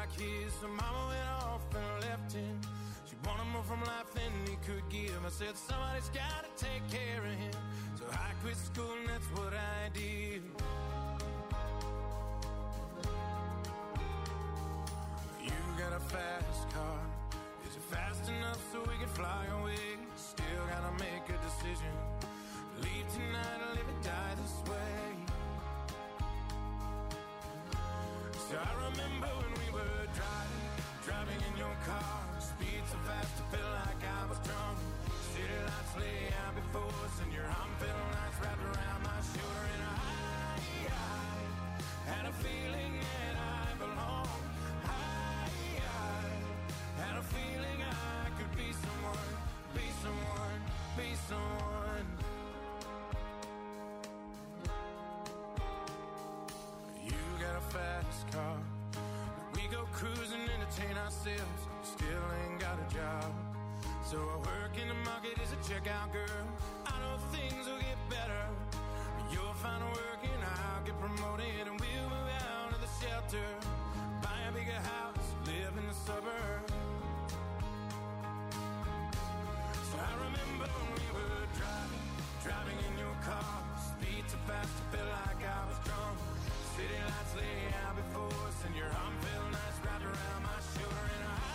like his. So mama went off and left him. She wanted more from life than he could give. I said somebody's gotta take care of him. So I quit school and that's what I did. You got a fast car. Is it fast enough so we can fly away? Still gotta make a decision. Leave tonight or live and die this way. So I remember when we were driving in your car. Speed so fast I felt like I was drunk. City lights lay out before us and your arm felt nice wrapped around my shoulder. And I had a feeling that I belonged. I had a feeling I could be someone, be someone, be someone. You got a fast car. We go cruising, entertain ourselves. Still ain't got a job. So I work in the market as a checkout girl. I know things will get better. You'll find work and I'll get promoted. And we'll move out of the shelter. Buy a bigger house, live in the suburbs. So I remember when we were driving in your car. Speed so fast I felt like I was drunk. City lights lay out before us and your arm felt nice wrapped around my shoulder. And I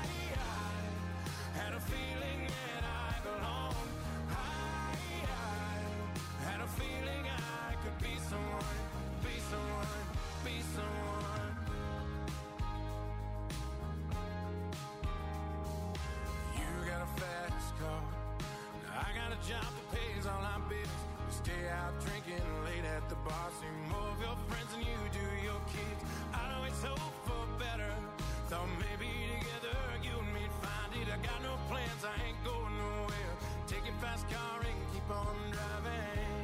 had a feeling that I belonged. I had a feeling I could be someone, be someone, be someone. You got a fast car. Now I got a job that pays all our bills. We stay out drinking late at the bar. See more of your friends than you do your kids. I always hope for better. Thought maybe together you and me'd find it. I got no plans, I ain't going nowhere. Take your fast car and keep on driving.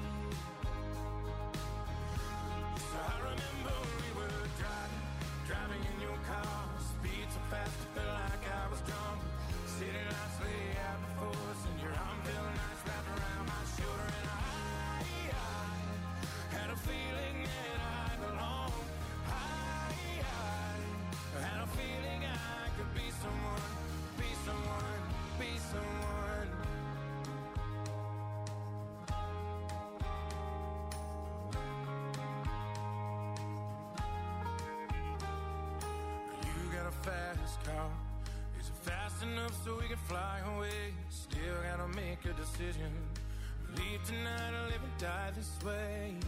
So I remember when we were driving in your car. Speed so fast I felt like I was drunk. City lights lay out before us and your arm felt nice wrapped around my shoulder. And I had a feeling that I belonged. I had a feeling I could be someone, be someone, be someone. You got a fast car. Is it fast enough so we can fly away? Still gotta make a decision. Leave tonight or live and die this way.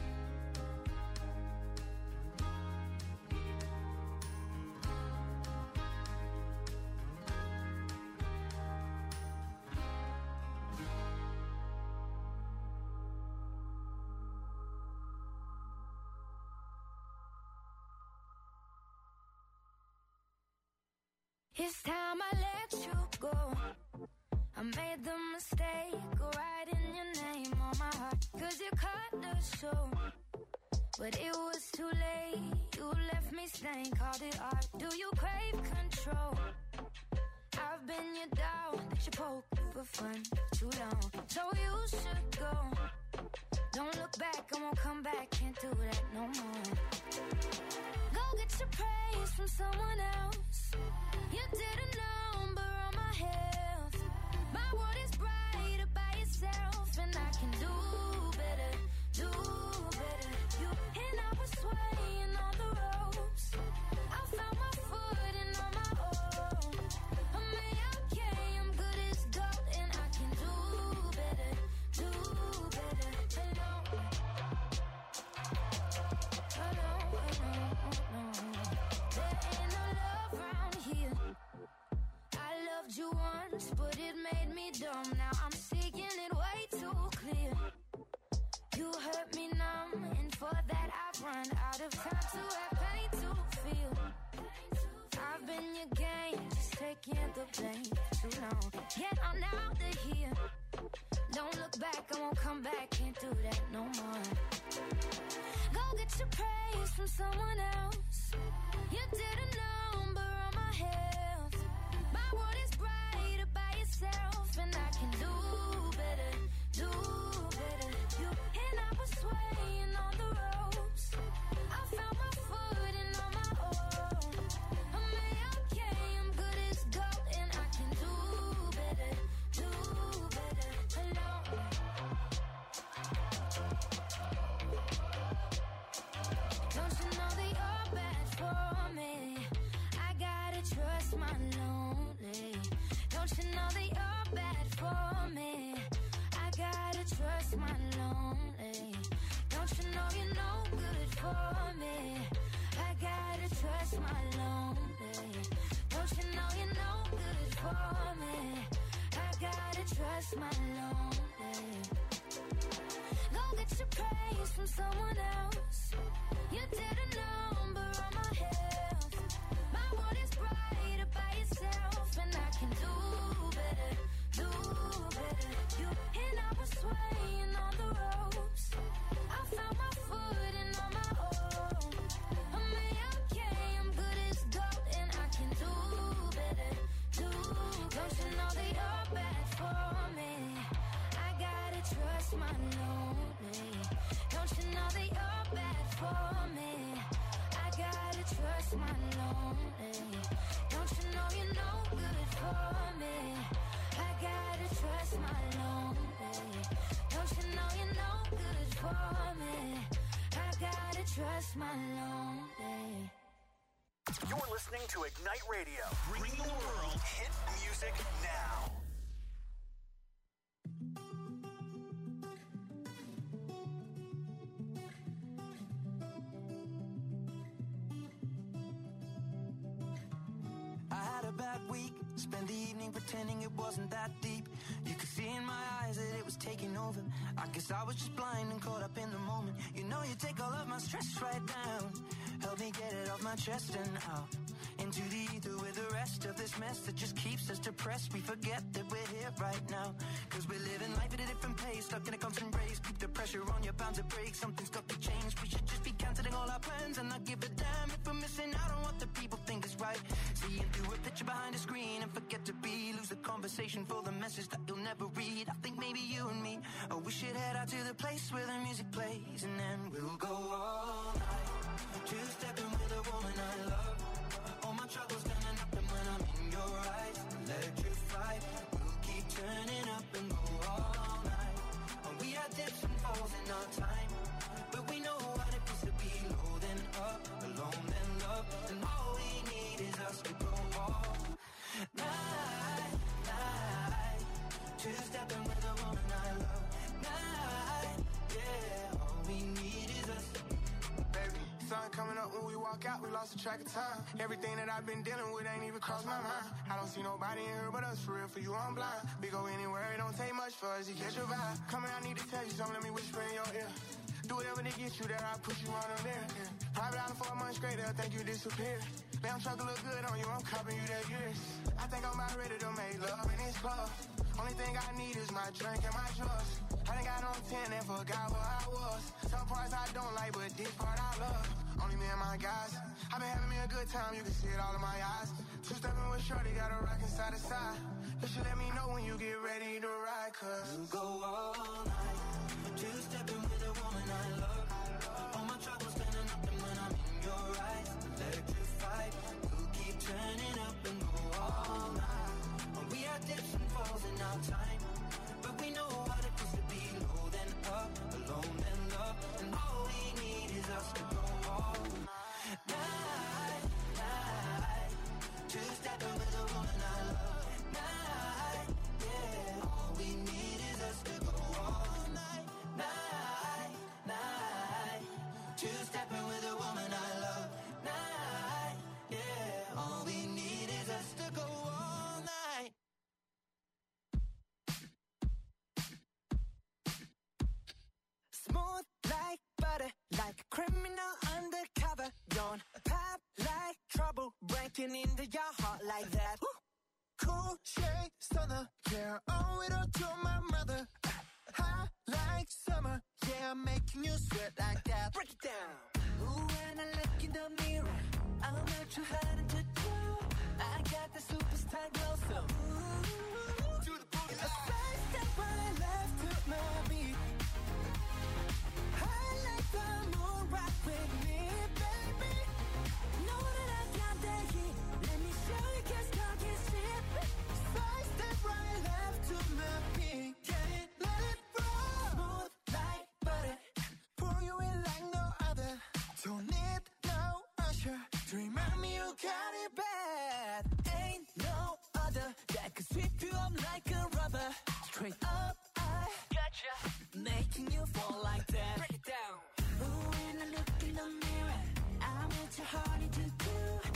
It's time I let you go. I made the mistake of writing your name on my heart. 'Cause you cut the show, but it was too late. You left me stained, called it art. Do you crave control? I've been your dog that you poke for fun too long. So you should go. Don't look back, I won't come back. Can't do that no more. Go get your praise from someone else. You didn't number on my health. My world is brighter by yourself, and I can do better, do better. You and I was swaying on the ropes. I found my footing on my own. I'm okay, I'm good as gold, and I can do better, do better. Hello, hello, hello. There ain't no love around here. I loved you once, but it made me dumb. Now I'm seeing it way too clear. You hurt me numb, and for that I've run out of time to have pain to feel. I've been your game, just taking the blame for too long. Yet I'm out of here. Don't look back, I won't come back. Can't do that no more. Go get your praise from someone else. You didn't number on my health. My world is brighter by yourself, and I can do better, do better. You and I was swaying on the ropes. I found my footing on my own. I'm trust my lonely. Don't you know you're no good for me? I gotta trust my lonely. Go get your praise from someone else. You did a number on my health. My world is brighter by itself, and I can do better, do better. You and I was swaying on the ropes. I found my footing on my own. I'm okay, I'm good as gold, and I can do better, do. Don't you know that you're bad for me? I gotta trust my lonely. Don't you know that you're bad for me? I gotta trust my lonely. Don't you know you're no good for me? I gotta trust my lonely. Don't you know you're no good for me? I gotta trust my lonely. You're listening to Ignite Radio, bringing the world hit music now. I had a bad week, spent the evening pretending it wasn't that deep. You could see in my eyes that it was taking over. I guess I was just blind and caught up in the moment. You know you take all of my stress right down. Help me get it off my chest and out into the ether with the rest of this mess that just keeps us depressed. We forget that we're here right now, cause we're living life at a different pace, stuck in a constant race. Keep the pressure on, you're bound to break. Something's got to change. We should just be cancelling all our plans and not give a damn if we're missing out on what the people think is right. Seeing through a picture behind a screen and forget to be. Lose the conversation for the message that you'll never read. I think maybe you and me, oh, we should head out to the place where the music plays, and then we'll go all night, two-stepping with a woman I love. All my troubles standing up, and when I'm in your eyes, electrified. We'll keep turning up and go all night. And we had dips and falls in our time, but we know what it feels to be low then up, alone then love. And all we need is us to go all night, night. Two-stepping with a woman I love. Night, yeah. All we need is us. Baby, sun coming up when we walk out, we lost the track of time. Everything that I've been dealing with ain't even crossed my mind. I don't see nobody in here but us, for real, for you I'm blind. We go anywhere, it don't take much for us to catch your vibe. Come here, I need to tell you something, let me whisper in your ear. Do whatever to get you there, I'll push you on them there. Private island for a month straight, they'll think you disappeared. Damn truck look good on you, I'm copping you that years. I think I'm about ready to make love in this club. Only thing I need is my drink and my drugs. I done got on 10 and forgot who I was. Some parts I don't like, but this part I love. Only me and my guys. I've been having me a good time, you can see it all in my eyes. Two-stepping with shorty, got a rockin' side to side. You should let me know when you get ready to ride, cause we'll go all night, two-stepping with a woman I love. All my troubles standing up, and when I'm in your eyes, electrified. We'll keep turning up and go all night. And we had dips and falls in our time, but we know what it feels to be low then up, alone then love. And all we need is us to go all night, night. Two-stepping with a woman I love. Night, yeah. All we need is us to go all night, night, night. Two-stepping with a woman I love. Night, yeah. All we need is us to go all night. Smooth like butter, like a criminal undercover. Don't pop like trouble, breaking into your heart like that. Cool shade stunner, yeah, owe it all to my mother. Hot like summer, yeah, I'm making you sweat like that. Break it down. Ooh, when I look in the mirror, I'm not too hard to do. I got the superstar glow, so ooh, to the booty. A side step when I left to my beat. I like the moon rock with me, baby. Know that I got that heat. Let me show you, cause talk is cheap. Side step right left to my beat. Get it, let it roll. Smooth like butter, pour you in like no other. Don't need no usher to remind me you got it bad. Ain't no other that could sweep you up like a rubber. Straight up, I gotcha, making you fall like that. Break it down. Ooh, when I look in the mirror, I'm at your heart to do.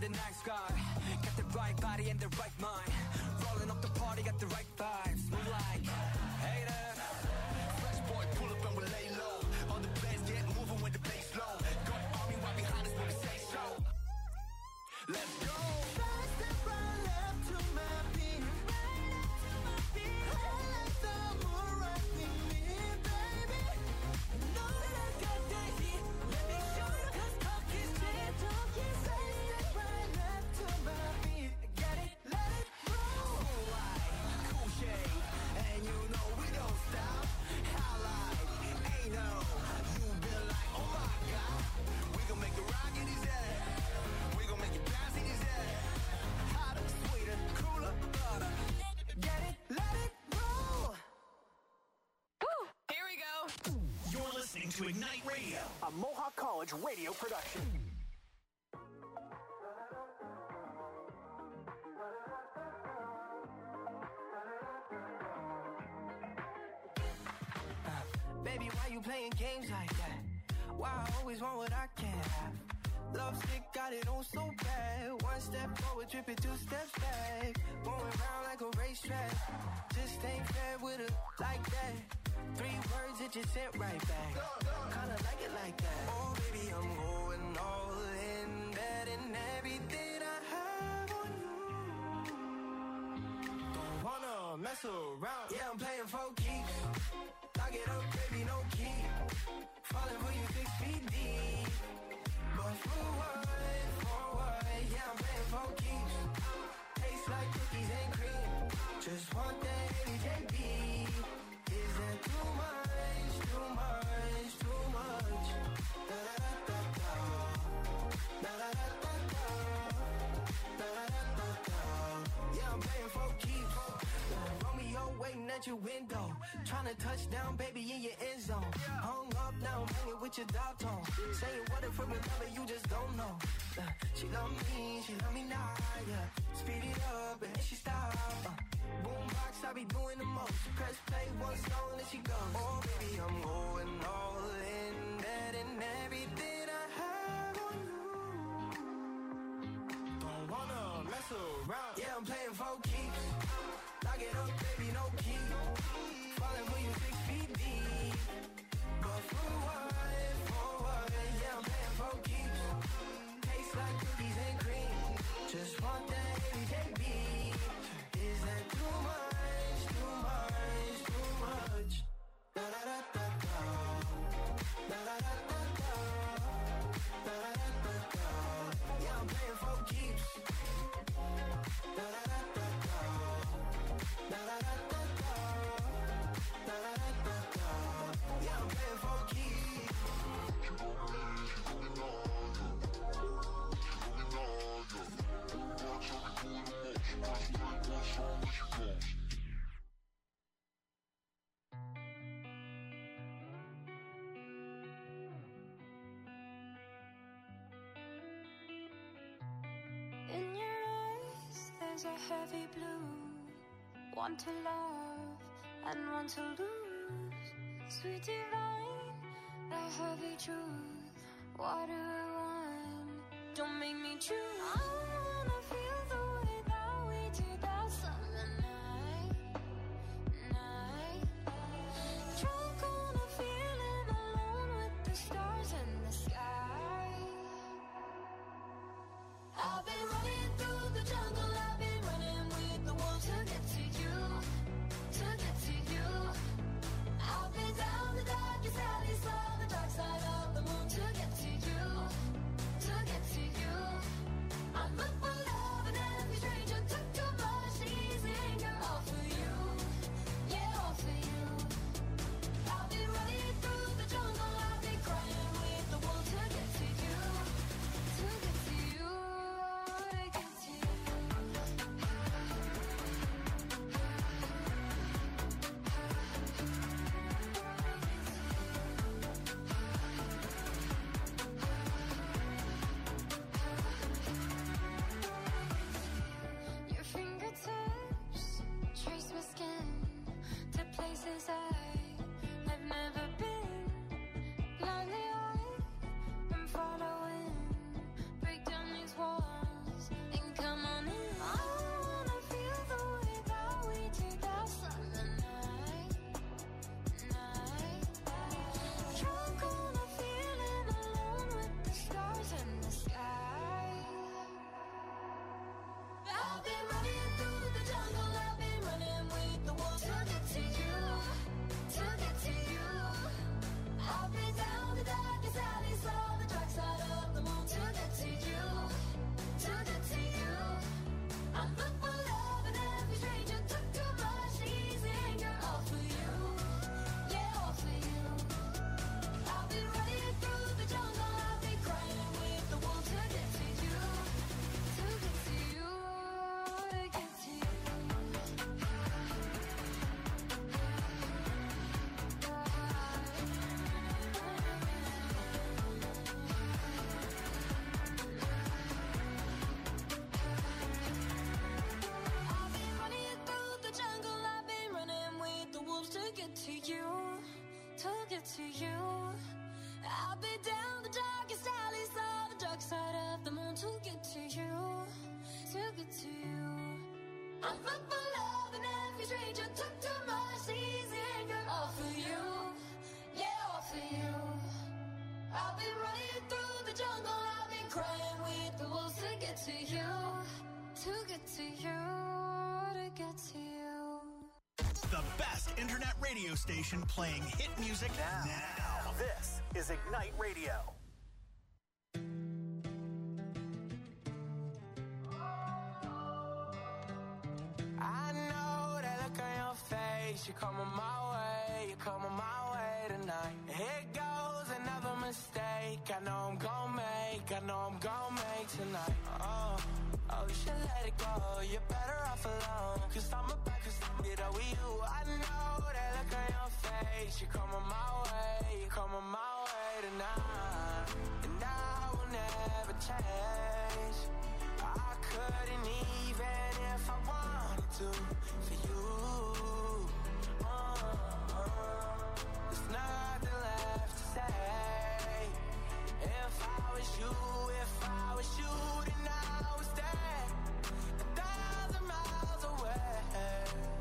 the night sky. Got the right body and the right mind. Rolling up the party, got the right vibes. Move like haters. Fresh boy, pull up and we lay low. All the players get moving with the bass low. Got the army right behind us when we say so. Let's go. Right step right left to my beat. I like the moon rocking me, baby. Know that I got that heat. Let me show you 'cause talk is cheap. Right step right left to my beat. Get it, let it roll. Cool light, cool shade, and you know we don't stop. Highlight, ain't no. You been like, oh my God. We gon' make it rock in his head. We gon' make it bounce in his head. Hotter, sweeter, cooler, butter. Get it, let it roll. Here we go. You're listening to Ignite Radio. A Mohawk College radio production. Baby, why you playing games like that? Why I always want what I can't have? Love sick, got it on so bad. One step forward, tripping 2 steps back. Going round like a racetrack. Just ain't fair with her like that. 3 words that you sent right back. Kinda like it like that. Oh, baby, I'm going all in. Betting everything I have on you. Don't wanna mess around. Yeah, I'm playing for keeps. Lock it up, baby, no key. Falling for you 6 feet deep. But forward, yeah, I'm playing for keeps. Tastes like cookies and cream. Just want that AJB. Is that too much, too much, too much? Da-da-da-da-da. Da-da-da-da-da. Da-da-da-da-da. Yeah, I'm playing for keeps. Romeo waiting at your window. Tryna touch down, baby, in your end zone. Hung up now, I'm hanging with your dog tone. Saying what if we're lover, you just don't know. She love me now, yeah. Speed it up and then she stop. Boombox, I be doing the most. Press play, 1 song, then she goes. Oh, baby, I'm going all in. Betting everything I have on you. Don't wanna mess around. Yeah, I'm playing for keeps. Lock it up, baby, no key. Falling for you 6 feet deep. But forward, yeah, I'm playing for keeps. Tastes like cookies and cream. Just want that AJB. Is that too much, too much, too much? Da-da-da-da-da. Da-da-da-da-da. Da-da-da-da-da. Yeah, I'm playing for keeps. Da-da-da-da-da. Da-da-da-da-da. Da-da-da-da-da. Yeah, I'm playing for keeps. In your eyes, there's a heavy blue. One to love and one to lose. Sweet divine, the heavy truth. What do I want? Don't make me choose. I wanna feel the way that we did that summer night. Drunk on a feeling, alone with the stars in the sky. I've been running through the jungle, I've been running with the wolves to get to you, to get to you. I've been down the darkest alleys, saw the dark side of the moon to get to you, to get to you. I'm a I've been running through the jungle, I've been running with the wolves to get to you, to get to you. I've been down the darkest alleys, saw the dark side of the moon to get to you, to get to you. I'm looking for love and every stranger took too much easy anger, all for you, yeah, all for you. I've been running through the jungle, I've been crying with the wolves to get to you, to get to you, to get to you. I've been running through the jungle, I've been running with the wolves to get to you, to get to you. I've been down the darkest alleys, saw the dark side of the moon to get to you, to get to you. I'm looking for love and every stranger took too much easy anger, all for you, yeah, all for you. I've been running through the jungle, I've been crying with the wolves to get to you, to get to you, to get to you. The best internet radio station playing hit music now. This is Ignite Radio. I know that look on your face. You're coming my way, you're coming my way tonight. Here goes another mistake. I know I'm gon' make, I know I'm gon' make tonight. Oh, you should let it go. You're better off alone. Cause I'm about to get up with you. I know that look on your face. You're coming my way, you're coming my way tonight. And I will never change. I couldn't even if I wanted to for you. There's nothing left to say. If I was you, if I was you, then I was there 1,000 miles away.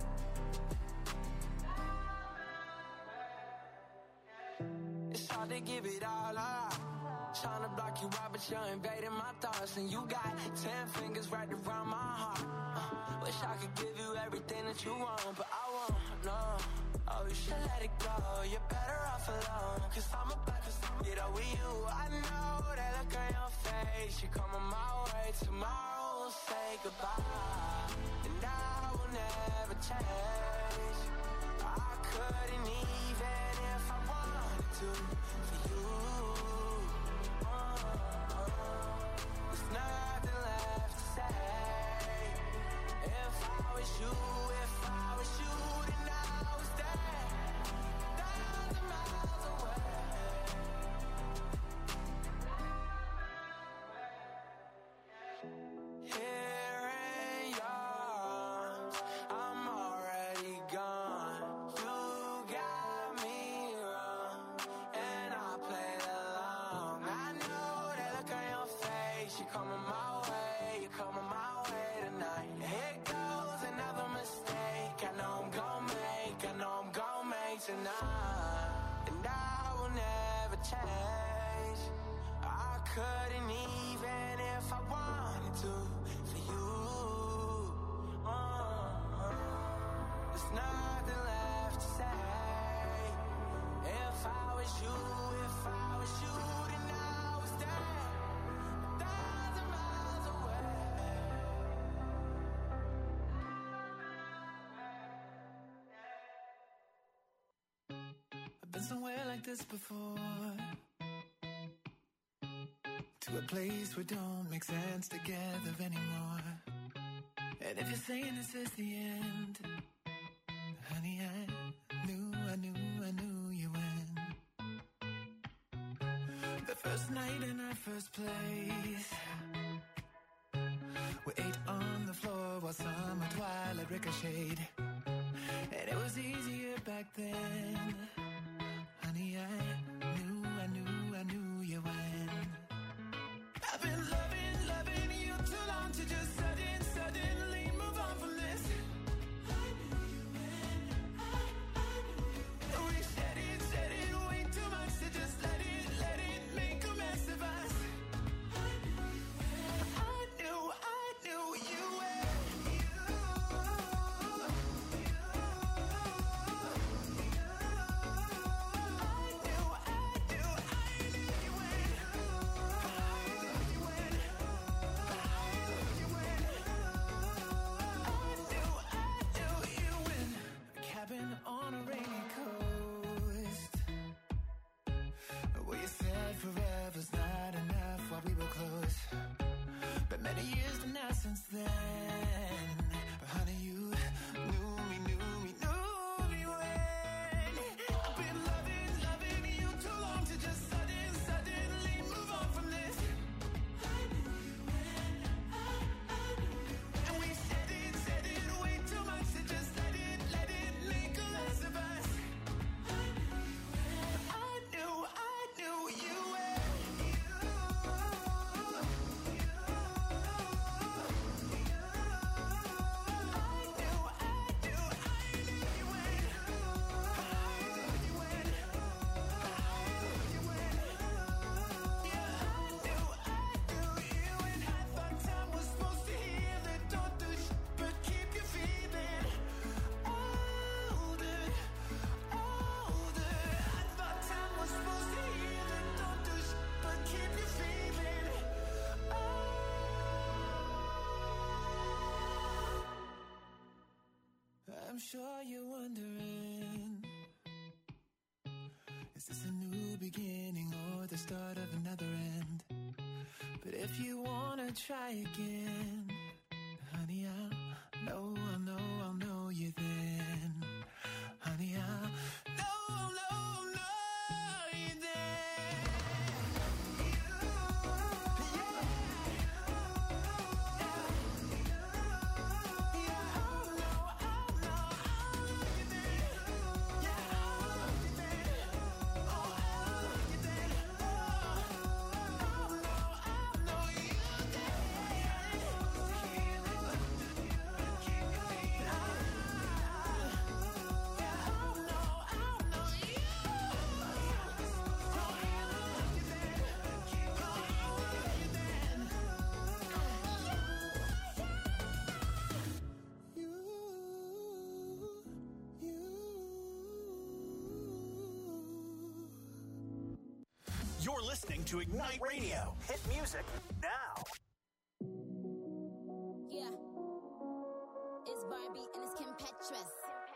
It's hard to give it all up. Trying to block you out, but you're invading my thoughts. And you got 10 fingers right around my heart. Wish I could give you everything that you want, but I won't, no. Oh, you should let it go. You're better off alone. Cause I'm about to get up with you. I know that look on your face. You're coming my way. Tomorrow we'll say goodbye. And I will never change. I couldn't even if I wanted to for you. There's nothing left to say. If I was you, if I was you, then I was there 1,000 miles away. Here in yours, I'm already gone. You got me wrong, and I played along. I know that look on your face. You're coming my way, you're coming my way tonight. Here goes another mistake. I know I'm gon' make, I know I'm gon' make tonight. And I will never change. I couldn't even if I wanted to for you. There's nothing left to say. If I was you, if I was you, then I was there 1,000 miles away. I've been somewhere like this before, to a place where don't make sense together anymore. And if you're saying this is the end, honey, I knew you win. The first night in our first place, we ate on the floor while summer twilight ricocheted. And it was easier back then. Honey, I knew you win. I've been loving you too long to just suddenly move on from this. I knew you win. I knew you win. We said it way too much to just let it make a mess of us. I knew you win. I knew you win. Many years to now since then. But honey, you knew me when I've been loving you too long to just suddenly move on from this. I knew you when I knew you when. And we said it way too much to just let it linger less of us. I knew you when. I'm sure you're wondering, is this a new beginning or the start of another end? But if you wanna try again, honey, I'll know you then. Honey, I'll know you then. You're listening to Ignite Radio. Hit music now. Yeah. It's Barbie and it's Kim Petras.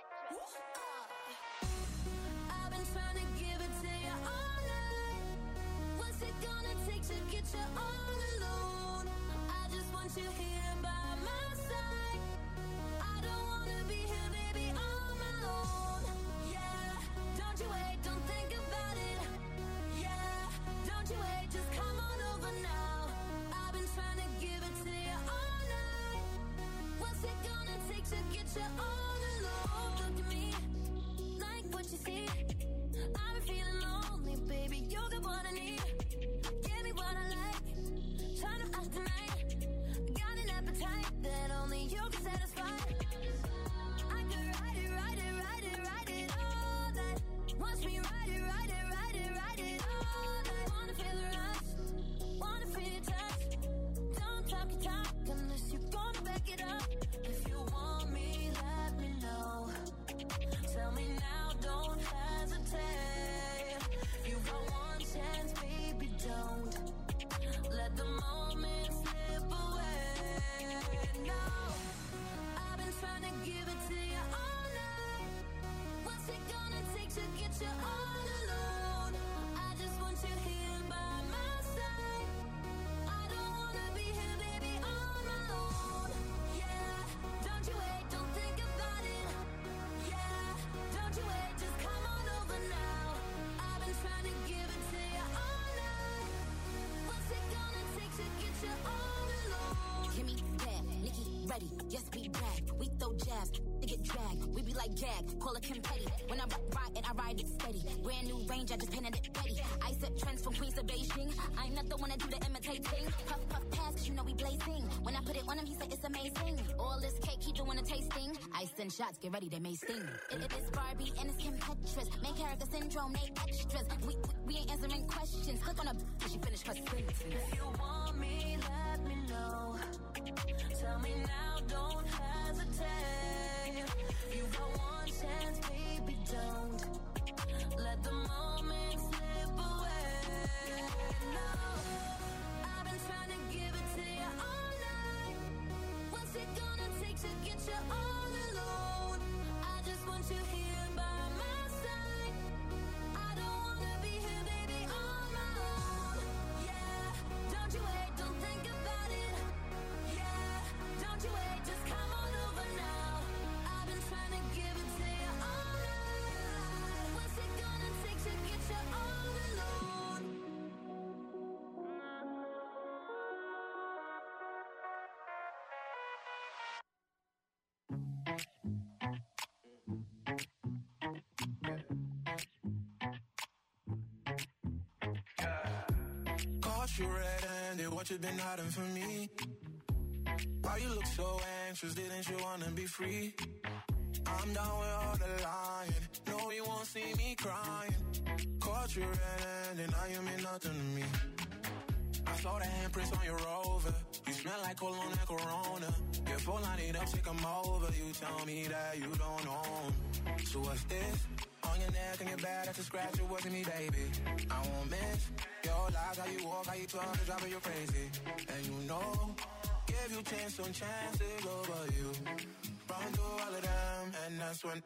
I've been trying to give it to you all night. What's it gonna take to get you all alone? I just want you here by my side. I don't wanna be here, baby, on my own. Yeah, don't you wait, don't think about it. Yeah, don't you wait, just come on over now. I've been trying to give it to you all night. What's it gonna take to get you all alone? Look at me, like what you see. I've been feeling lonely, baby, you got what I need. Give me what I like, try to ask tonight. Got an appetite that only you can satisfy. I could ride it all night. Watch me ride it all night. Wanna feel the rush, wanna feel your touch. Don't talk your talk unless you're gonna back it up. If you want me, let me know. Tell me now, don't hesitate. You got one chance, baby, don't let the moment slip away. No, I've been trying to give it to you all night. What's it gonna take to get you all alone? I just want you here by my side. I don't wanna be here, baby, on my own. Yeah, don't you wait, don't think about it. Yeah, don't you wait, just come on over now. I've been trying to give it to you all night. What's it gonna take to get you all alone? Kimmy, bad, Nikki, ready, yes, we brag. We throw jabs, they get dragged. We be like gag, call it Kim Petty. When I ride it, I ride it steady. Brand new range, I just painted it ready. I set trends from Queens to Beijing. I'm not the one to do the imitating. Puff, puff, pass, cause you know we blazing. When I put it on him, he said it's amazing. All this cake, keep doing a tasting. I send shots, get ready, they may sting. It is Barbie and it's Kim Petras. Main character syndrome, they extras. We ain't answering questions. Click on her, she finished her sentence. If you want me, let me know. Tell me now, don't hesitate. You got one chance, baby, don't let the moment slip away. No, I've been trying to give it to you all night. What's it gonna take to get you all alone? I just want you here by my side. I don't wanna be here, baby, on my own. Yeah, don't you wait, don't think about it. Caught you red-handed, what you been hiding from me? Why you look so anxious, didn't you wanna be free? I'm down with all the lying, no you won't see me crying. Caught you red-handed, now you mean nothing to me. I saw the handprints on your Rover, you smell like cologne and Corona. Your phone line it up, take 'em over, you tell me that you don't own. So what's this? On your neck and your back, that's a scratch, it wasn't me, baby. I won't miss your lies, how you walk, how you talk, it's driving you crazy. And you know, give you chance on chances over you. Run through all of them, and that's when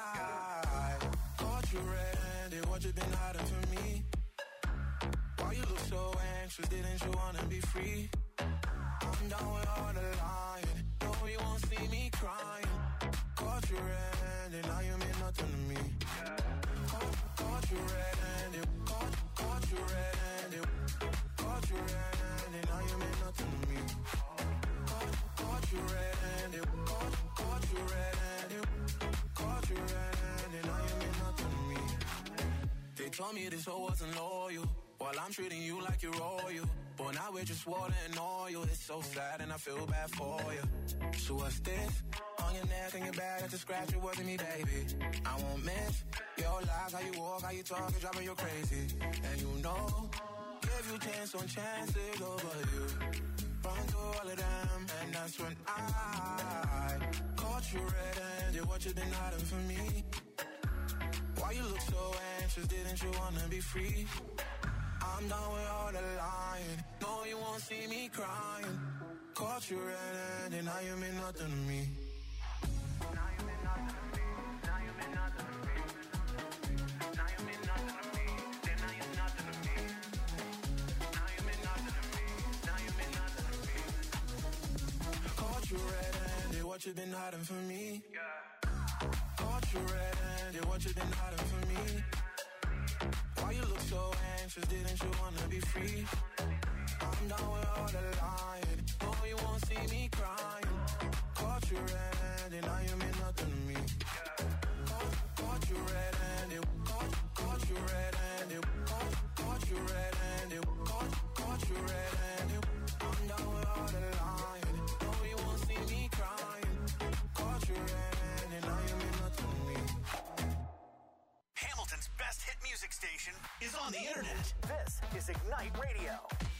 I caught you red-handed, what you been hiding from me? Why you look so anxious, didn't you wanna be free? I'm down with all the lying, no you won't see me crying. Caught you red-handed, now you mean nothing to me. Caught you red-handed, caught you red-handed, caught you red-handed, now you mean nothing to me. Caught you red-handed, caught you red-handed, caught you red-handed, now you mean nothing to me. They told me this hoe wasn't loyal, while I'm treating you like you're royal. But now we're just water and oil. It's so sad and I feel bad for you. So what's this? On your neck and your back, that's a scratch, it wasn't me, baby. I won't miss your lies, how you walk, how you talk, it's driving you crazy. And you know, give you chance on chances over you. Run through all of them, and that's when I caught you red-handed, what you been hiding from me? Why you look so anxious, didn't you wanna be free? I'm done with all the lying, no you won't see me crying. Caught you red-handed, now you mean nothing to me. Now you mean nothing to me, now you mean nothing to me. Now you mean nothing to me, then now you're nothing to me. Now you mean nothing to me, now you mean nothing to me. Caught you red-handed, what you been hiding from me? Caught you red-handed, what you been hiding from me? Why you look so anxious, didn't you wanna be free? I'm down with all the lying, no you won't see me crying. Caught you red-handed, now you mean nothing to me. Caught you red-handed, caught you red-handed, caught you red-handed, caught you red-handed. I'm down with all the lying, no you won't see me crying. Caught you red-handed, now you mean nothing to me. Hamilton's best hit music station is on the internet. This is Ignite Radio.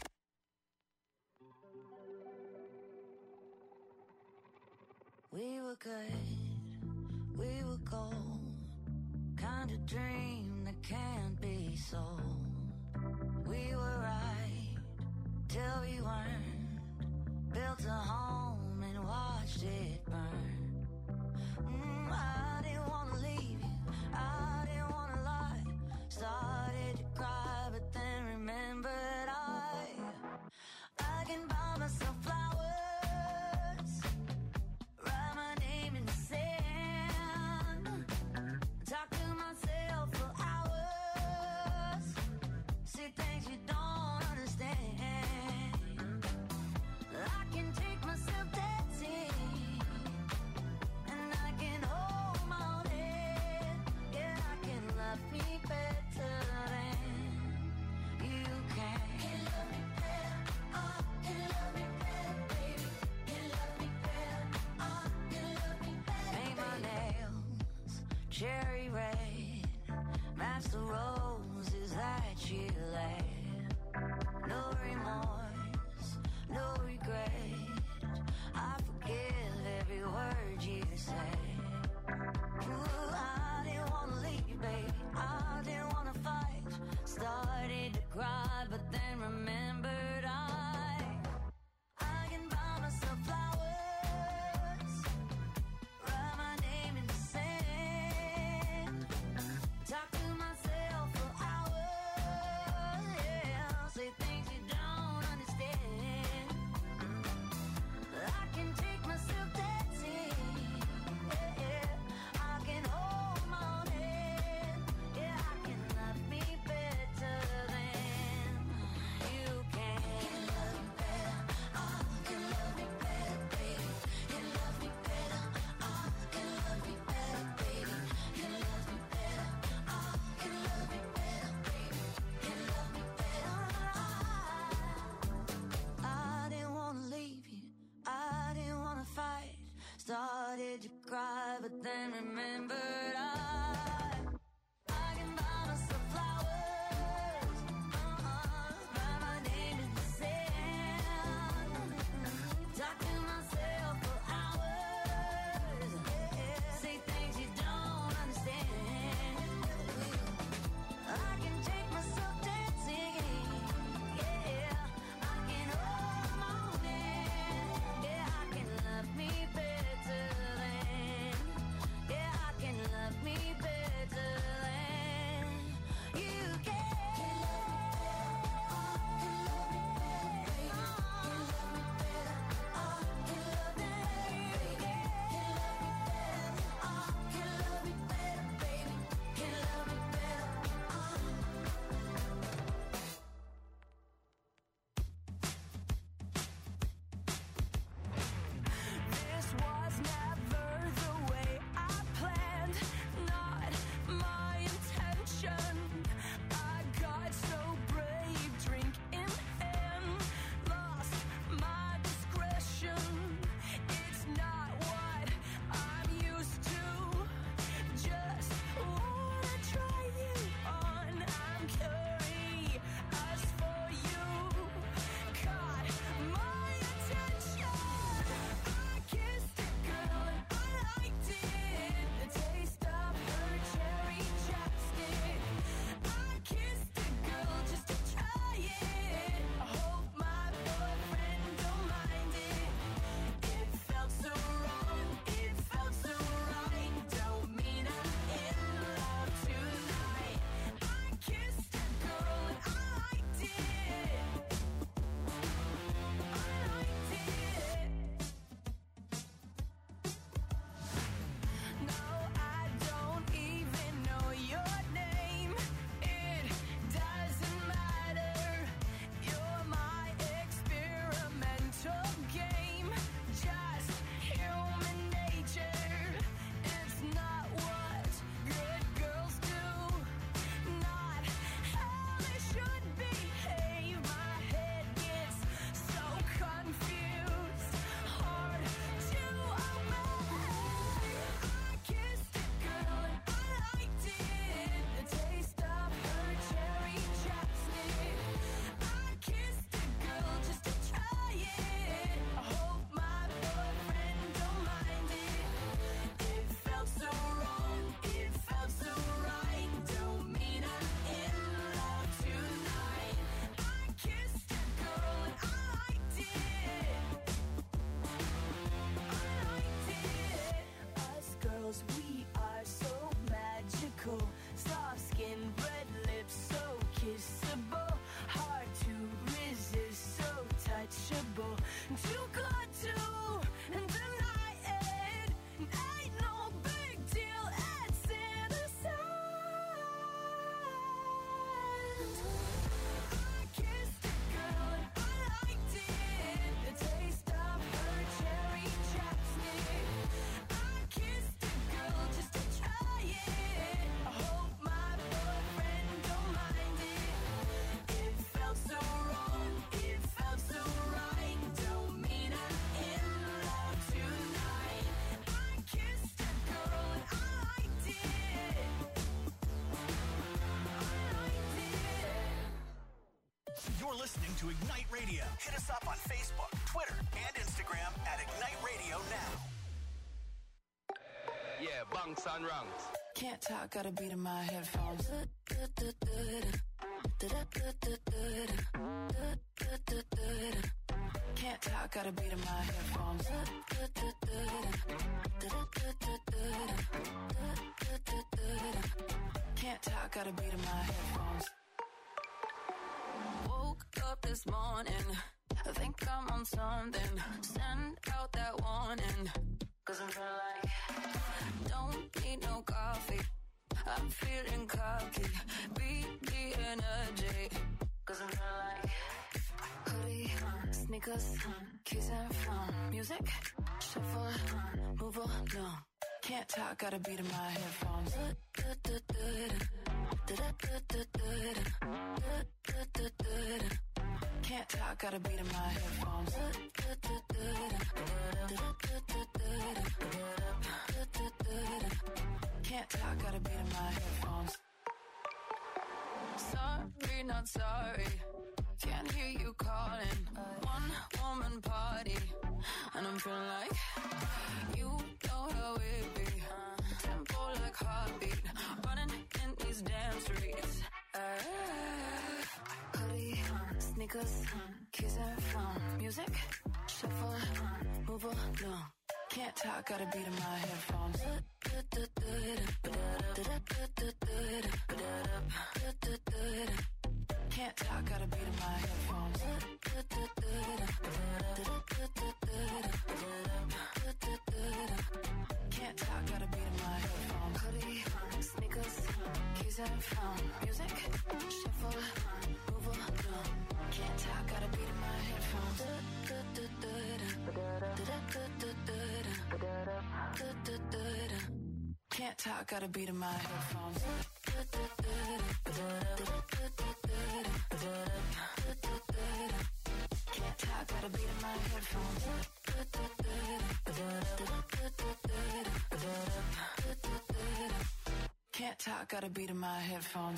We were good, we were gold, kind of dream that can't be sold. We were right till we weren't, built a home and watched it burn. I didn't want to leave you, I didn't want to lie. Started to cry, but then remembered I can buy myself flowers, write my name in the sand, talk to myself for hours, see things you don't understand. I can take myself dancing, and I can hold my own head. Yeah, I can love me better than you can. Can love me better, can love me better, baby. Can love me better, can love me better. Paint my nails cherry red, match the roses that you laid. No remorse, no regret, I forgive every word you said. Ooh, I didn't want to leave, baby, I didn't want to fight. Started to cry, but then remembered I can buy myself flowers, write my name in the sand, talk to myself for hours. did you cry? But then remembered I can buy myself flowers, write my name in the sand, talk to myself for hours, say things you don't understand. I can take myself dancing, yeah, I can hold my own hand, yeah, I can love me better than, yeah, I can love me better than you can. This was never the way I planned, not my intention. I got so brave, drink in hand, lost my discretion. It's not what I'm used to, just wanna try you on. I'm curious for you, caught my attention. I kissed a girl and I liked it, the taste of her cherry chapstick. I kissed a girl just to try it, I hope my boyfriend don't mind it. It felt so wrong, it felt so right, don't mean I'm in love tonight. I kissed a girl and I liked it, No, I don't even know your name. It doesn't matter. You're my experimental game. Just human nature. It's not what good girls do. Not how they should behave. My head gets so confused. Hard to obey. I kissed a girl and I liked it, the taste of her cherry chapstick. I kissed a girl just to try it, I hope my boyfriend don't mind it. It felt so wrong, it felt so right, don't mean I'm in love tonight. I kissed a girl and I liked it, Us girls, we are so magical. Soft skin, red lips, so kissable. Hard to resist, so touchable. Too good to deny it. Ain't no big deal, it's innocent. I kissed a girl and I liked it, the taste of her cherry chapstick. I kissed a girl just to try it, I hope my boyfriend don't mind it. It felt so wrong, it felt so right, don't mean I'm in love tonight. I kissed a girl and I liked it, You're listening to Ignite Radio. Hit us up on Facebook, Twitter, and Instagram at Ignite Radio Now. Yeah, bunks and ranks. Can't talk, got a beat in my headphones. Can't talk, got a beat in my headphones. Can't talk, got a beat in my headphones. Woke up this morning, I think I'm on something. Send out that warning, 'cause I'm feeling like don't need no coffee. I'm feeling cocky, beat the energy, 'cause I'm feeling like hoodie, sneakers, keys and phone, music, shuffle, move on, no. Can't talk, got a beat in my headphones. Can't talk, got a beat in my headphones. not sorry. Can't hear you calling. One woman party, and I'm feeling like you know how it be. Tempo like heartbeat, running in these damn streets. Hoodie, sneakers, keys and phone. Music, shuffle, move along. Can't talk, gotta beat in my headphones. Can't talk, gotta beat in my headphones. Can't talk, gotta beat in my headphones. Hoodie, sneakers, keys and phone. Music, shuffle, move along. Can't talk, gotta beat in my headphones. Can't talk, got a beat in my headphones. Can't talk, got a beat in my headphones. Can't talk, got a beat in my headphones.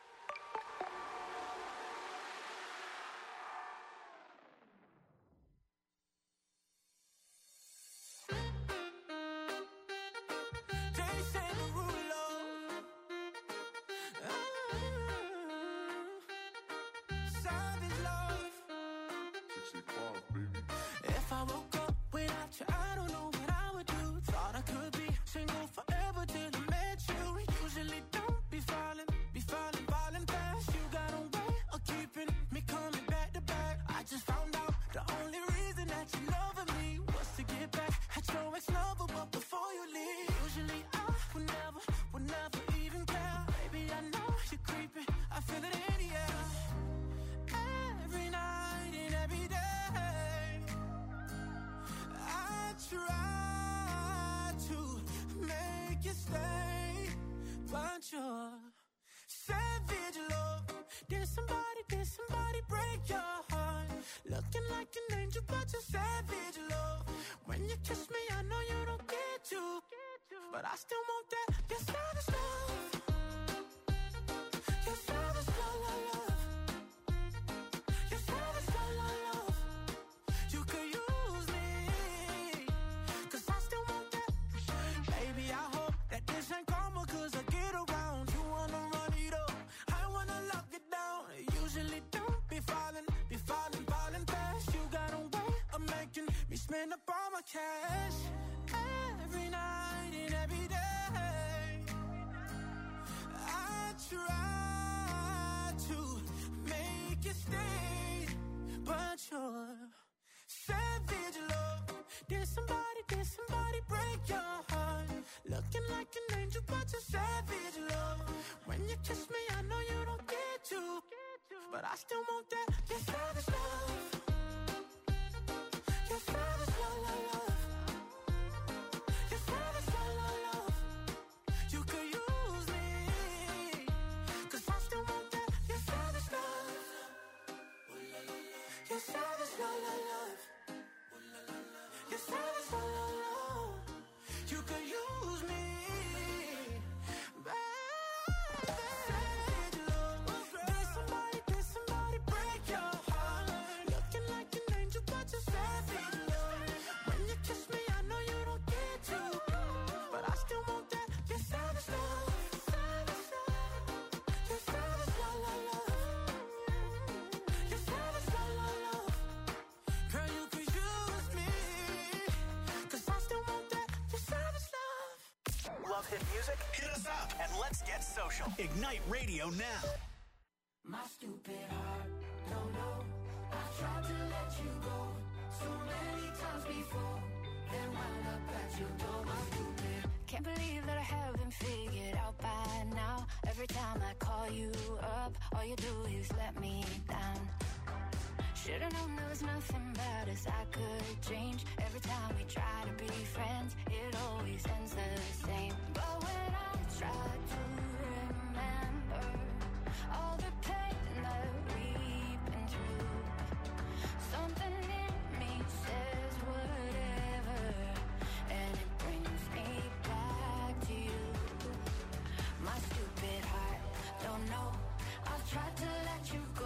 If I woke up without you, I don't know what I would do. Thought I could be single forever till I met you. Usually don't be falling fast. You got a way of keeping me coming back to back. I just found out the only reason that you loving me was to get back at your ex-lover, but before you leave, usually I would never even care. Baby, I know you're creeping, I feel it in the air. Every night and every day, I try to make you stay, but you're savage love. Did somebody break your heart? Looking like an angel, but you're savage love. When you kiss me, I know you don't get you, but I still want that. You're savage love. You're savage love. You're savage love. You could use me, 'cause I still want that. Baby, I hope that this ain't karma, 'cause I get around. You wanna run it up, I wanna lock it down. Usually don't be falling fast. You got a way of making me spend up all my cash. Every night and every day, I try to make you stay, but you're savage love. Did somebody break your heart? Looking like an angel, but you're savage love. When you kiss me, I know you don't get you, but I still want that. You're savage love. You're savage love. You're savage love. You could use me, 'cause I still want that. You're savage love. You're savage love. You're savage love. You could use me, baby. Savage love. Did somebody break your heart? Looking like an angel, but you're savage love. When you kiss me, I know you don't get you, but I still want that. You're savage love. You're savage love. You're savage love. Girl, you could use me, 'cause I still want that. You're savage love. Love hit music? Hit us up and let's get social. Ignite Radio now. My stupid heart, don't know. I tried to let you go so many times before, then wound up at your door. My stupid. Can't believe that I haven't figured out by now. Every time I call you up, all you do is let me down. Should've known there was nothing about us I could change. Every time we try to be friends, it always ends the same. But when I try to remember all the pain that we've been through, something in me says whatever, and it brings me back to you. My stupid heart, don't know. I've tried to let you go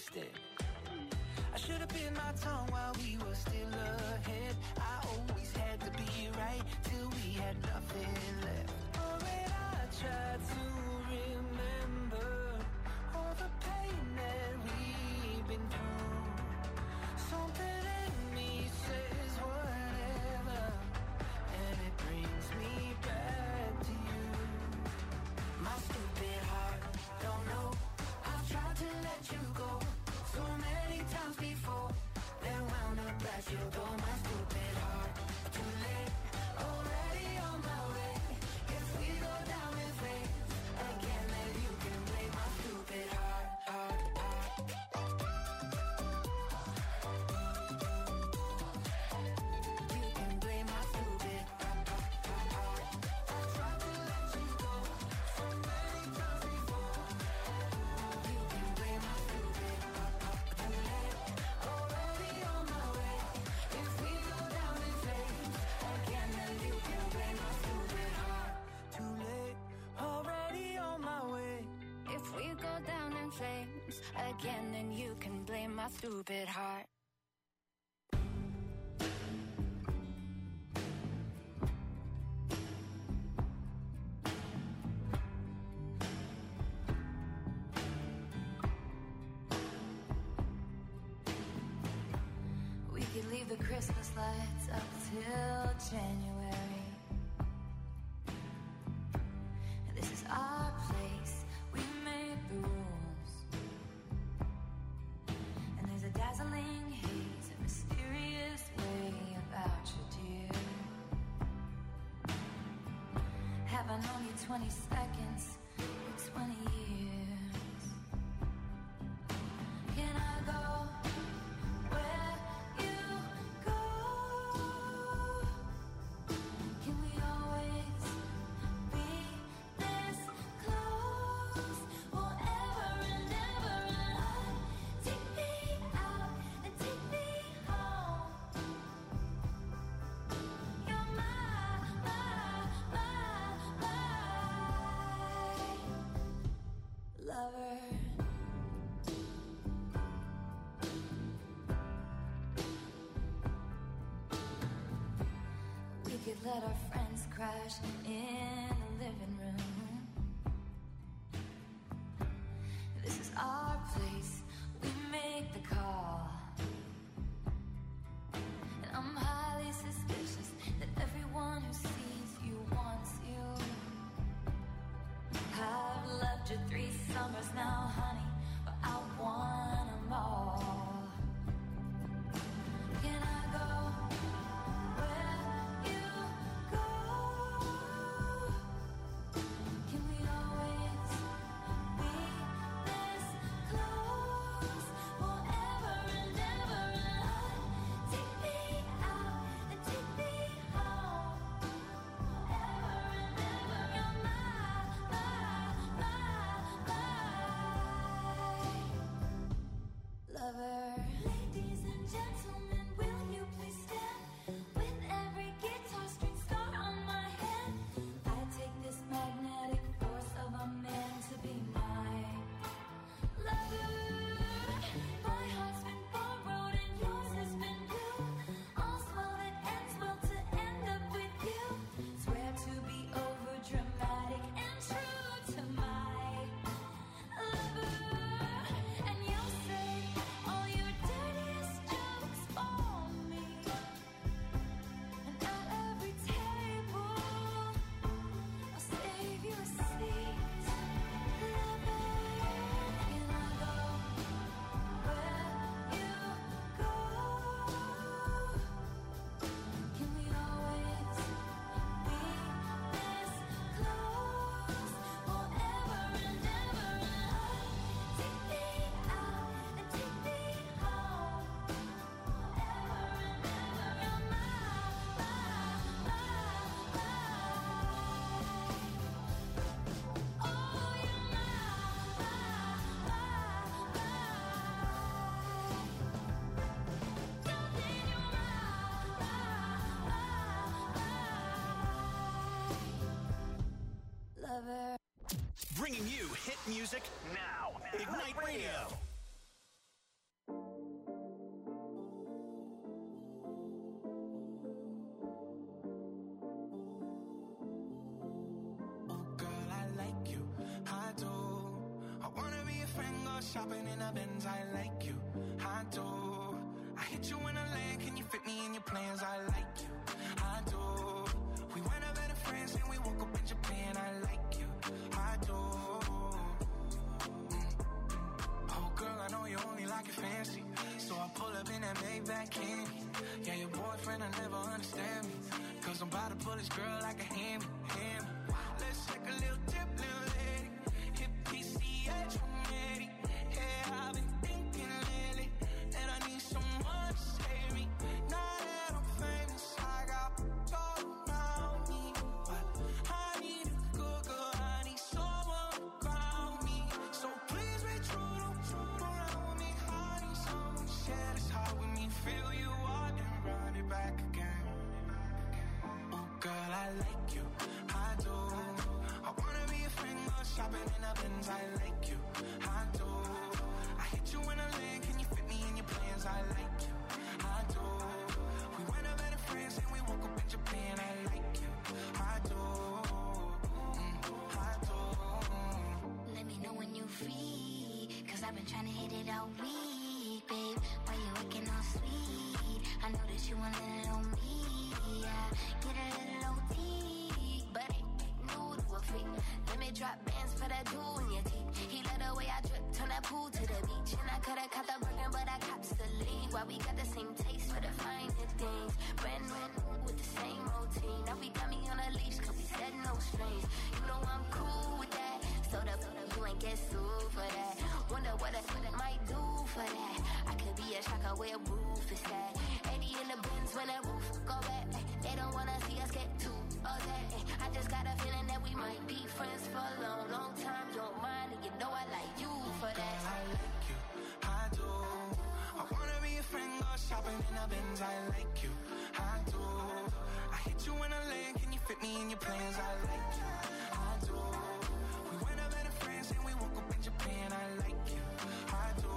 instead. I should have bit my tongue while we were still ahead. I always had to be right till we had nothing left. Oh, when I tried to remember all the pain that we've been through, something in me says whatever, and it brings me back to you. My stupid heart, don't know, I've tried to let you go so many times before, then wound up at your door. My stupid heart, too late, already on my way. If we go down in flames again, then you can blame my stupid heart, heart, heart. You can blame my stupid heart, heart, heart. I tried to let you go so many times before. You can blame my stupid heart, heart. Too late, already on my way. If we go down in flames again, then you can blame my stupid heart. Too late, already on my way. If we go down in flames again, then you can blame my stupid heart. We could leave the Christmas lights up till January. This is our place, we made the rules. And there's a dazzling haze, a mysterious way about you, dear. Have I known you 20 seconds or 20 years? Can I go where you go? Can we always be this close forever and ever? And take me out and take me home. You're my lover. We could let our friends crash in the living room. This is our place, we make the call. And I'm highly suspicious that everyone who sees you wants you. I've loved you 3 summers now, honey, but I want them all. Can I go where you go? Can we always be this close forever and ever? And take me out and take me home forever and ever. You're my lover. Ladies and gentlemen, will you please stand? With every guitar string star on my head, I take this magnetic force of a man to be my lover. My heart's been borrowed and yours has been blue. All's well that ends well to end up with you. Swear to be over dramatic and true to my lover. And you'll say all your dirtiest jokes for me. And at every table, I'll save you a seat. Lover, can I go where you go? Can we always be this close forever and ever? Take me out and take me home forever and ever. You're my oh, you're my darling, you're my lover. Bringing you hit music now. Ignite Radio. shopping in a Benz, I like you, I do. I hit you in a lane, can you fit me in your plans? I like you, I do. We went out better friends and we woke up in Japan, I like you, I do. Oh girl, I know you only like it fancy, so I pull up in that Maybach candy. Yeah, your boyfriend, I never understand me, cause I'm about to pull this girl like a hammy. Let's take a little dip, little lady. Hit PCH from Eddie. Yeah, I've been thinking lately that I need someone to save me. Now that I'm famous, I got all around me, but I need a good girl. I need someone to ground me. So please be true, don't fool around with me. I need someone to share this heart with me. Feel you out and run it back again. Oh girl, I like you, I do. I wanna be a friend, go shopping in a Benz, I like you, I do. I hit you in a lane, can you fit me in your plans? I like you, I do. We went out better friends and we woke up in Japan, I like you, I do, I do. Let me know when you free, cause I've been trying to hit it all week, babe. Why you acting all sweet? I know that you want it on me, yeah. Get a little OT, but ain't new to a freak. Let me drop bands for that jewel in your teeth. He let the way I drip, turn that pool to the beach. And I could've caught the Birkin, but I cops the lead. Why we got the same taste for the finer things. Brand new with the same routine. Now we got me on a leash, cause we said no strings. You know I'm cool with that, so you ain't get sued for that. Wonder what I might do for that. I could be a shocker where roof is at. 80 in the bins when that roof go back. They don't wanna see us get too upset. I just got a feeling that we might be friends for a long, long time. Don't mind, and you know I like you for that. Girl, I like you, I do. I wanna be a friend, go shopping in a Benz, I like you, I do. I hit you in a lane, can you fit me in your plans? I like you, I do. We went out better friends and we woke up in Japan, I like you, I do,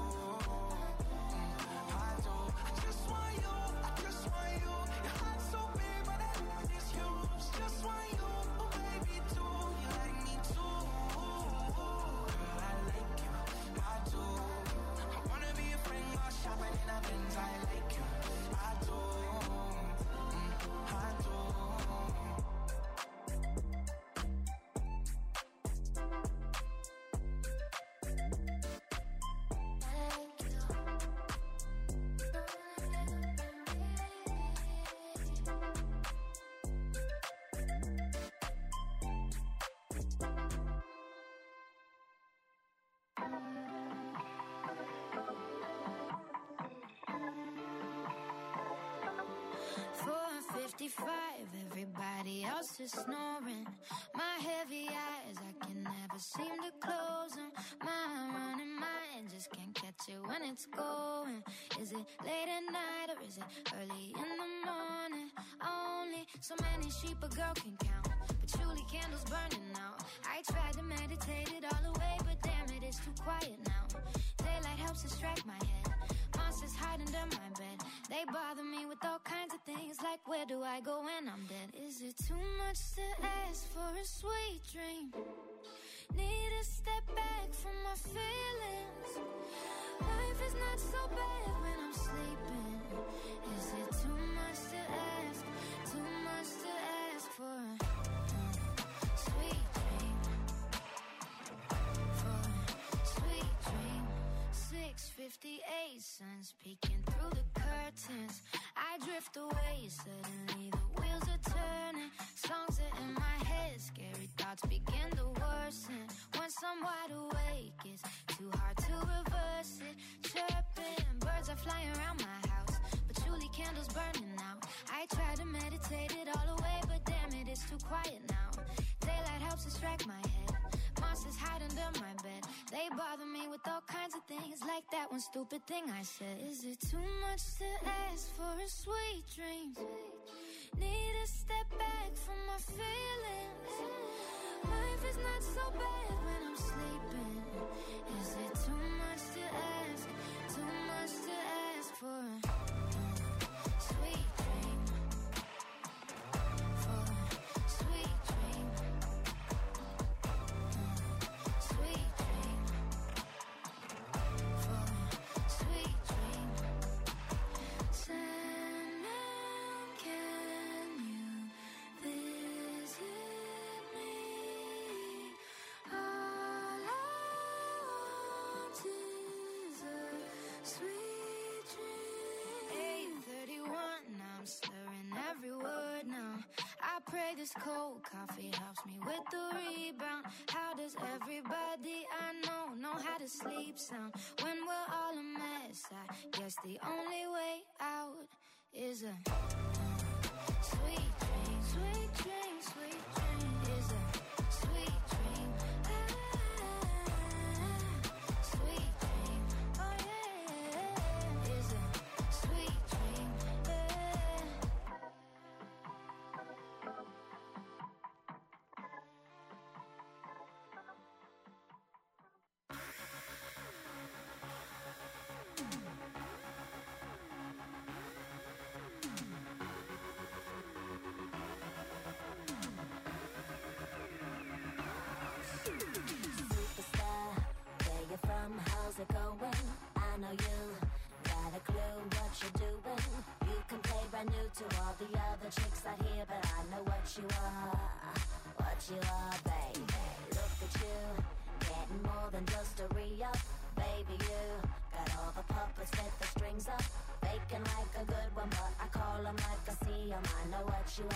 I do. I just want you, I just want you. Your heart's so big, but that heart is yours. Just want you, oh baby, too. You like me too. Girl, I like you, I do. I wanna be a friend, go shopping in a Benz, I like you, I do, I do. Everybody else is snoring. My heavy eyes, I can never seem to close them. My running mind just can't catch it when it's going. Is it late at night or is it early in the morning? Only so many sheep a girl can count, patchouli candles burning out. I tried to meditate it all away, but damn it, it's too quiet now. Daylight helps distract my head. Monsters hide under my bed. They bother me with all kinds of things, like where do I go when I'm dead? Is it too much to ask for a sweet dream? Need to step back from my feelings. Life is not so bad when I'm sleeping. Is it too much to ask? Too much to ask for a sweet dream? For a sweet dream. 6:58, sun's peeking through the curtains. I drift away, suddenly the wheels are turning. Songs are in my head, scary thoughts begin to worsen. Once I'm wide awake, it's too hard to reverse it. Chirping, birds are flying around my house, patchouli candles burning out. I try to meditate it all away, but damn it, it's too quiet now. Daylight helps distract my head. Monsters hide under my bed. They bother me with all kinds of things, like that one stupid thing I said. Is it too much to ask for a sweet dream? Need to step back from my feelings. Life is not so bad when I'm sleeping. Is it too much to ask? Too much to ask for a sweet dream? For a sweet dream. Sweet dream. this cold coffee helps me with the rebound. How does everybody I know how to sleep sound when we're all a mess? I guess the only way out is a sweet dream, sweet dream, sweet dream is a sweet dream. Sweet dream, oh yeah, is a sweet dream. From how's it going? I know you got a clue what you're doing. You can play brand new to all the other chicks out here, but I know what you are, baby. Look at you, getting more than just a re-up, baby. You got all the puppets with the strings up, faking like a good one, but I call them like I see them. I know what you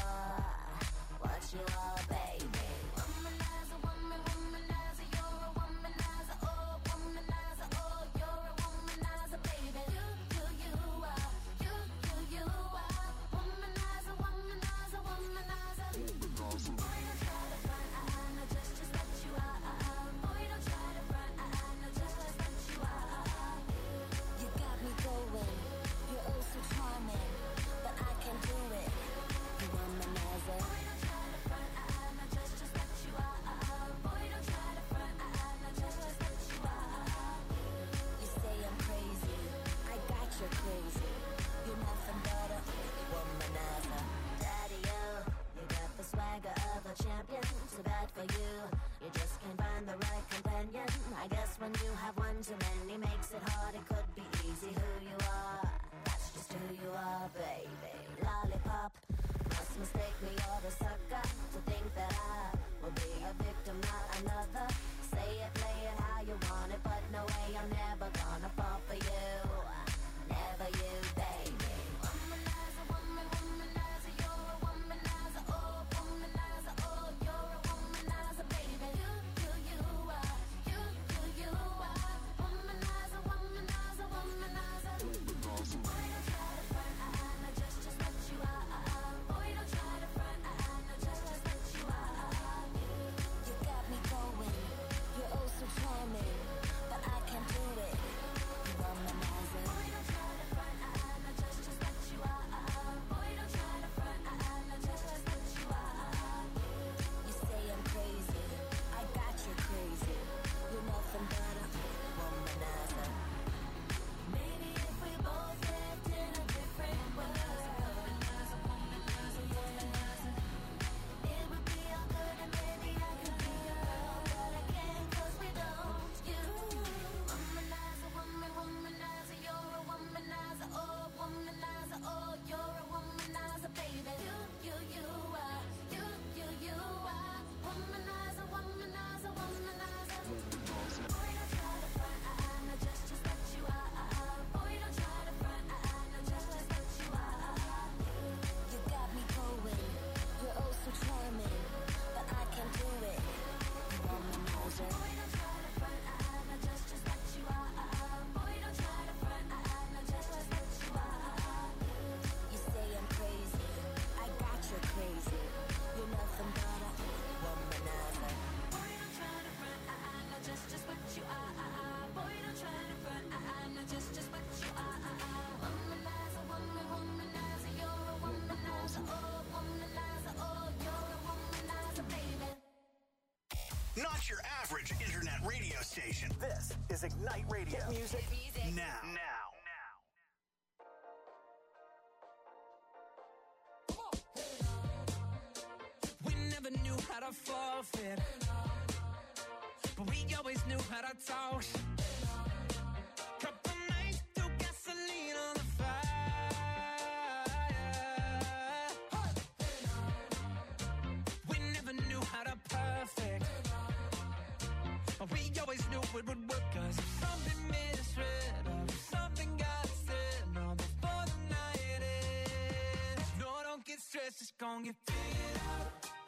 are, baby. Womanizer, womanizer, you're a womanizer, oh, womanizer, oh, you're a womanizer, baby. You are, you are, womanizer, womanizer, womanizer. Boy, don't try to front, I know just what you are. Boy, don't try to front, I know just what you are. You got me going, you're oh so charming, but I can't do it. You womanizer. Boy, don't try to front, I know just what you are. Boy, don't try to front, I know just what you are. You say I'm crazy, I got you crazy. You're nothing but a womanizer. Daddy, you got the swagger of a champion. Too bad for you, you just can't find the right companion. I guess when you have one too many makes it hard. It could be easy who you are. That's just who you are, baby. Lollipop, must mistake me or the sucker to think that I will be a victim, not another. Say it, play it how you want it, but no way, I'm never gonna fall for you. Never you, baby. Womanizer, womanizer, you're a womanizer, oh, womanizer, oh, you're a womanizer, baby. You are, you are, womanizer, womanizer, womanizer. Boy, don't try to front, I know just what you are. Boy, don't try to front, I know just what you are. You got me going, you're oh so charming, but I can't do it. You womanizer. Boy, don't try to front, I know just what you are. Boy, don't try to front, I know just what you are. You say I'm crazy, I got you crazy. You're nothing but a womanizer. Maybe if we both lived in a different world, it would be all good and maybe I could be your girl, but I can't 'cause we don't. You womanizer, womanizer, you're a womanizer, oh, womanizer, oh, you're a womanizer, baby. You are, you are, womanizer, womanizer, womanizer. Boy, don't try to front, I know just what you are. Boy, don't try to front, I know just what you are. You got me going, you're oh so charming, but I can't do it. You womanizer. Boy, don't try to front, I know just what you are. Boy, don't try to front, I know just what you are. You say I'm crazy, I got you crazy. You're nothing but a womanizer. Boy, don't try to front, I know just what you are. Boy, don't try to front, I know just what you are. Womanizer, womanizer, you're a womanizer, oh, womanizer, oh, you're a womanizer, baby. Not your average internet radio station. This is Ignite Radio. Hit music now. We never knew how to forfeit, but we always knew how to talk. Couple nights threw gasoline on the fire. We never knew how to perfect, but we always knew it would work. 'Cause if something misread or if something got said, no, before the night ends, no, don't get stressed, it's gonna get figured out.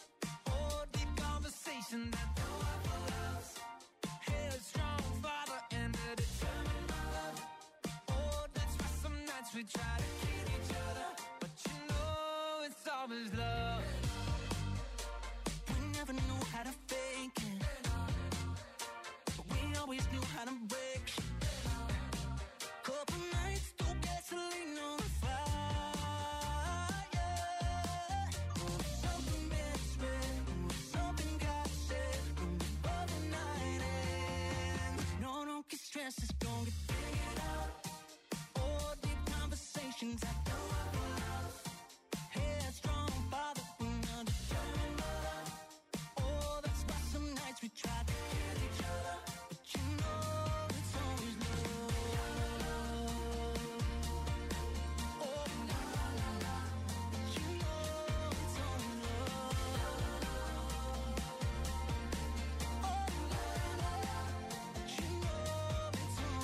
destination that no one loves. Headstrong father and a determined mother. Oh, that's why some nights we try to kill each other, but you know it's always love. We never knew how to fake it, but we always knew how to break shit. Couple nights, threw gasoline on the fire. Oh, something misread, something got said before the night ends. No, don't get stressed, it's